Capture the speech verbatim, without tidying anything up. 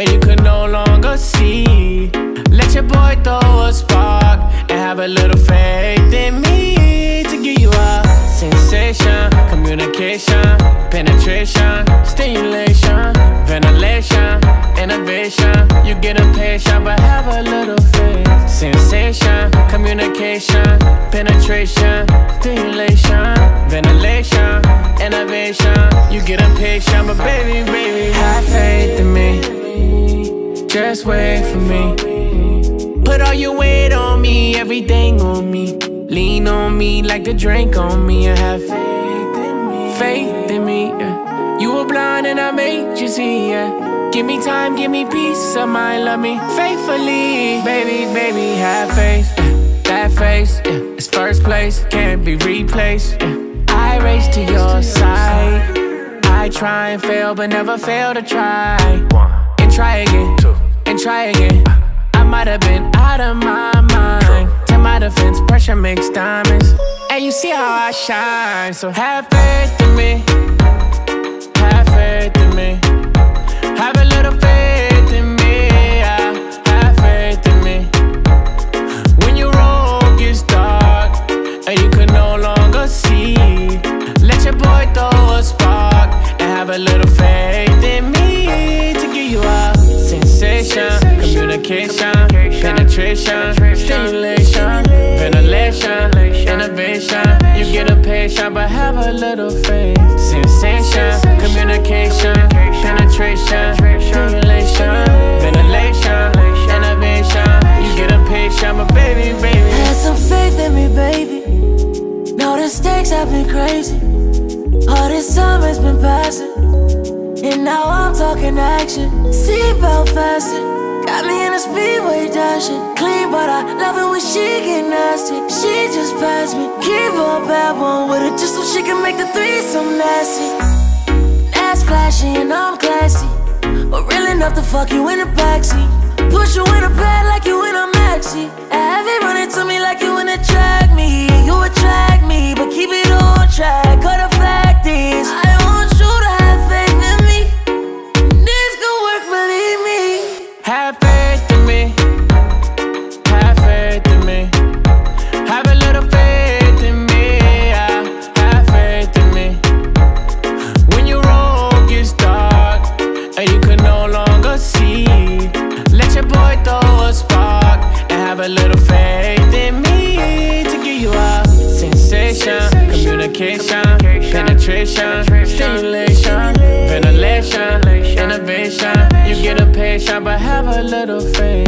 and you could no longer see. Let your boy throw a spark and have a little faith in me to give you a sensation, communication, penetration, stimulation, ventilation, innovation. You get impatient, but have a little faith. Sensation, communication, penetration, stimulation, ventilation, innovation. You get impatient, but baby, baby, have faith in me. Just wait for me. Put all your weight on me, everything on me. Lean on me like the drink on me. And have faith in me. Faith in me, yeah. You were blind and I made you see, yeah. Give me time, give me peace of mind, love me faithfully. Baby, baby, have faith, yeah. That face, yeah, it's first place, can't be replaced, yeah. I race to your side. I try and fail, but never fail to try. And try again, and try again. I might have been out of my mind. To my defense, pressure makes diamonds. And you see how I shine. So have faith in me. Have faith in me. Have a little faith in me. Yeah. Have faith in me. When your road gets dark and you can no longer see, let your boy throw a spark and have a little faith in me to give you a sensation, communication, penetration, stimulation, ventilation, innovation. You get impatient, but have a little faith. Sensation, communication, penetration, stimulation, ventilation, innovation. You get impatient, but baby, baby, have some faith in me, baby. Know the stakes have been crazy. All this time has been passing, and now I'm talking action. Seatbelt fasten. Got me in a speedway dashing. Clean, but I love it when she get nasty. She just passed me. Keep a bad one with her just so she can make the threesome nasty. Ass flashy and I'm classy, but real enough to fuck you in the backseat. Push you in a bed like you in a maxi. Have it running to me like you in a track me. You attract me, but keep it on track. Cause the fact is, I want you to have faith in me. This could work, believe me. Have faith in me. Have faith in me. Have a little faith in me. Yeah. Have faith in me. When your road gets dark and you can no longer see, let your boy throw a spark and have a little faith in me to give you a sensation, communication, penetration, stimulation, ventilation, innovation. You get impatient, but have a little faith.